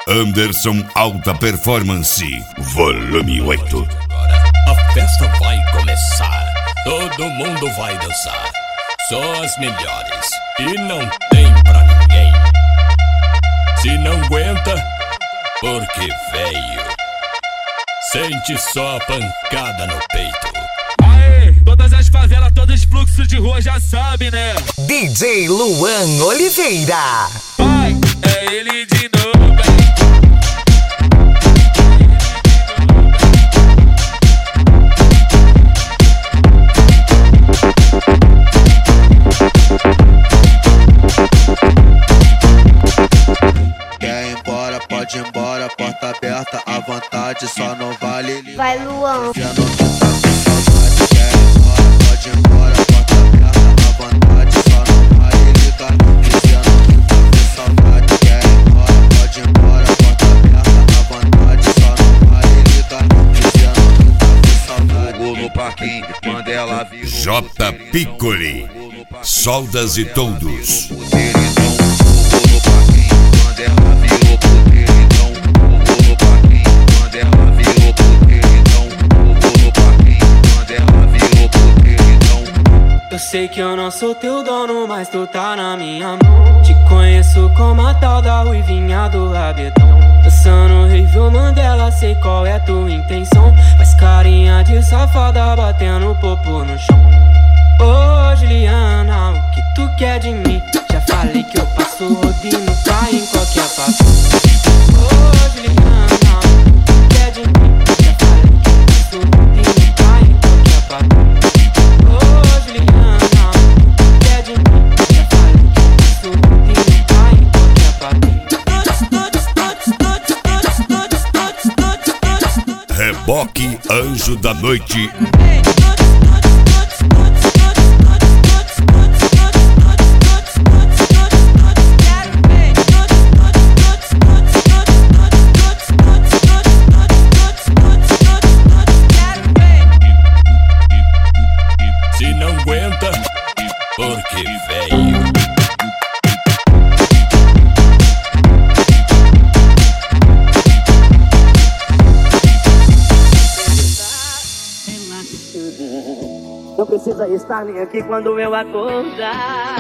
Anderson Alta Performance, volume 8. A festa vai começar, todo mundo vai dançar. Só as melhores e não tem pra ninguém. Se não aguenta, porque veio. Sente só a pancada no peito. Aê, todas as favelas, todos os fluxos de rua já sabem, né? DJ Luan Oliveira. Vai, é ele de novo, hein? Quer ir embora, pode ir embora, porta aberta à vontade, só não vale. Vai, Luan. Quer ir embora, pode ir embora, porta aberta à vontade, só não vale ligar. Dizendo que tá com saudade. Quer ir embora, pode ir embora, porta aberta à vontade, só não vale ligar. Dizendo que tá com saudade. Jogou no parquinho, quando ela viu J. Piccoli, Soldas e Toldos. Eu sei que eu não sou teu dono, mas tu tá na minha mão. Te conheço como a tal da ruivinha do rabetão. Dançando Review Mandela, sei qual é tua intenção. Faz carinha de safada, batendo popo no chão. Ô Juliana, o que tu quer de mim? Já falei que eu passo rodinho, cai em qualquer passo. Ô Juliana, o que tu quer de mim? Já falei que eu passo rodinho, cai em qualquer passo. Ô Juliana, o que tu quer de mim? Já falei que eu passo rodinho, cai em qualquer passo. Reboque Anjo da Noite. Se não aguenta, porque veio. Não precisa estar nem aqui quando eu acordar.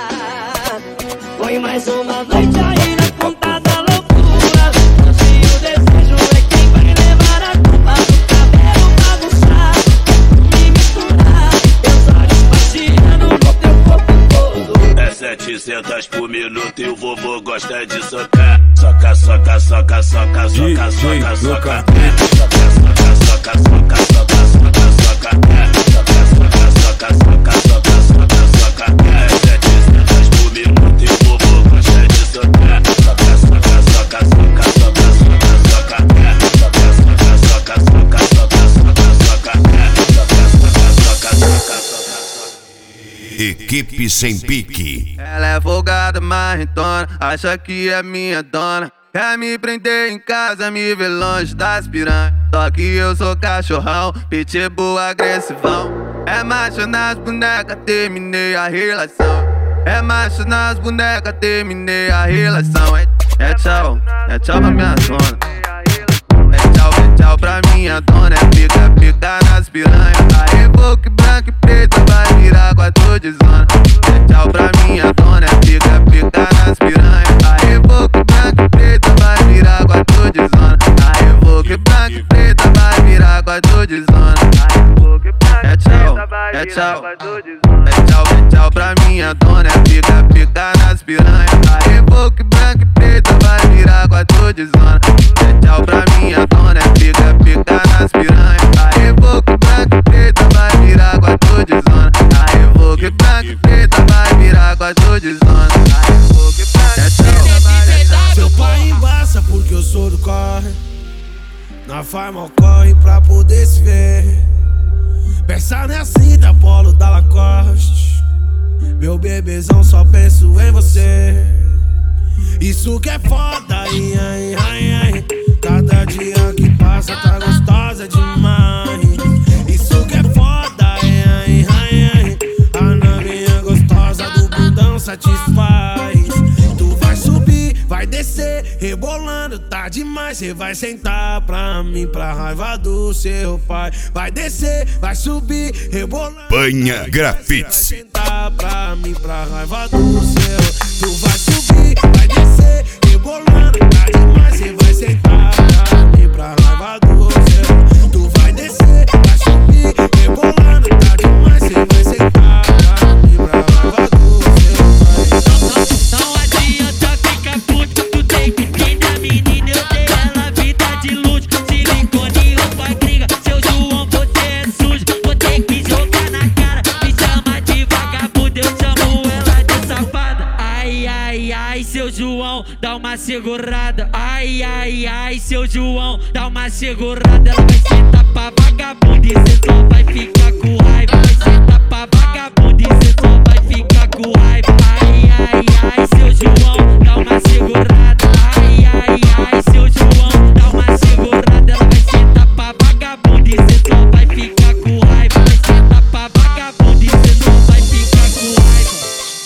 Foi mais uma noite aí na ponta da loucura. Se o desejo é quem vai levar a culpa do cabelo bagunçado, me misturar, meus olhos passeando no teu corpo todo. É 700 por minuto e o vovô gosta de socar. Soca, soca, soca, soca, soca, soca, soca. Soca, soca, soca, soca, soca, soca, soca. Soca, soca, soca, soca, soca, soca, soca. É 700 por minuto e o vovô gosta de socar. Soca, soca, soca, soca, soca, soca, soca. Soca, soca, soca, soca, soca, soca, soca. Soca, soca, soca, soca, soca. Equipe Sem Pique. Ela é folgada, marretona, acha que é minha dona. Quer me prender em casa, me ver longe das piranhas. Só que eu sou cachorrão, pitbull agressivão. É macho nas bonecas, terminei a relação. É macho nas bonecas, terminei a relação. É tchau pra minha zona. É tchau pra minha dona. É pica, pica nas piranhas. A Evoque branca e preta vai virar 4 de zona. É tchau pra minha dona. É pica, pica nas piranhas. A Evoque branca e preta vai virar 4 de zona. A Evoque branca e preta vai virar 4 de zona. É tchau pra minha dona. É pica, pica nas piranhas. A Evoque branca e preta vai virar 4 de zona. É tchau pra minha dona. É pica, pica nas piranhas. A Evoque branca e preta vai virar 4 de zona. A Evoque branca e preta vai virar 4 de zona. É tchau. Seu pai embaça porque eu sou do corre. Na farma corre pra poder se ver. Pensa nessa da polo da Lacoste. Meu bebezão, só penso em você. Isso que é foda, ai, ai, ai, ai. Cada dia que passa tá gostosa demais. Isso que é foda, ai, ai, ai, ai. A navinha gostosa do bundão satisfaz. Tu vai subir, vai descer, rebolando. Rebolando, tá demais, cê vai sentar pra mim, pra raiva do seu pai. Vai descer, vai subir, rebolando. Panha Grafites. Vai sentar pra mim, pra raiva do seu. Tu vai subir, vai descer, rebolando, tá demais, cê vai sentar pra mim, pra raiva do seu. Tu vai descer, vai subir, rebolando, tá demais, cê vai sentar pra mim, pra raiva do seu. Não adianta ficar puto, tu tem que entender a menina, eu dei ela vida de luxo. Silicone, roupa gringa, seu João, você é sujo. Vou ter que jogar na cara, me chama de vagabundo, eu chamo ela de safada. Ai, ai, ai, seu João, dá uma segurada. Ai, ai, ai, seu João, dá uma segurada. Ela vai sentar pra vagabundo e cê só vai ficar com raiva. Vai sentar pra vagabundo e cê só vai ficar com raiva. Ai, ai, ai, seu João, dá uma segurada. Ai, ai, ai, seu João, dá uma segurada. Ela vai sentar pra vagabundo e cê só vai ficar com raiva. Vai sentar pra vagabundo e cê só vai ficar com raiva.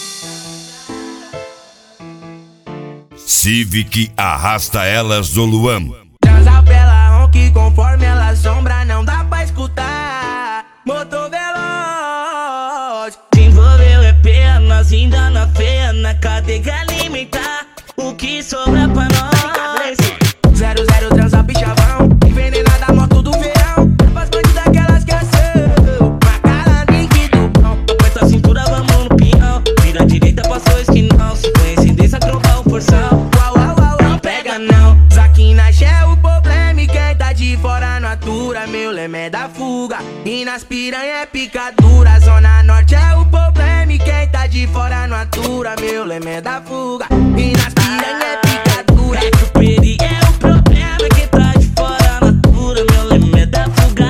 Civic arrasta elas do Luan. Transa pela ronque conforme ela sombra, não dá pra escutar. Motor veloz, se envolveu é pena, ainda na pena. Cadê que alimentar o que sobra pra nós? 00 transa bichavão, envenenada a moto do verão. Faz bandidas que elas esqueceu, macalandro e do pão. Aperta a cintura, vamos no pinhão. Vira a direita, passou o esquinão. Se coincidência, tromba o porção. Não pega não, Zaquinache é o problema e quem tá de fora não atura. Meu lema é da fuga e nas piranha é picadura. Zona Norte é o problema e quem tá de fora não atura. Meu lema é da fuga e nas piranha é picadura. Peri é o problema e quem tá de fora não atura. Meu lema é da fuga.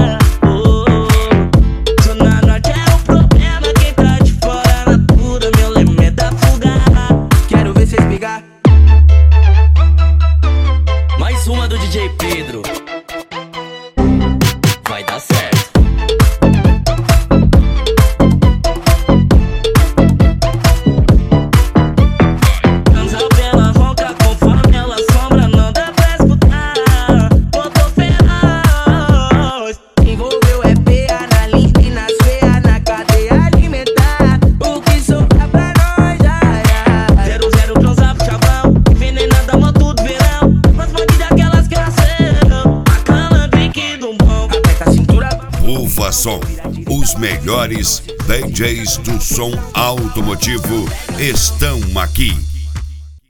Zona Norte é o problema, quem tá de fora não atura. Meu lema é da fuga. Quero ver cês pegar. Mais uma do DJ Pedro. Vai dar certo. Transa pela ronca conforme ela sombra, não dá pra escutar. Botou feroz, envolveu é PA na linha e nas feias na cadeia alimentar. O que sobra pra nós, ai, ai. 00 transa chavão, envenenada moto do verão. Mas bandidas que elas cresceu, macalandro e do bom. Aperta a cintura. Ufa Som. Os melhores DJs do som automotivo estão aqui.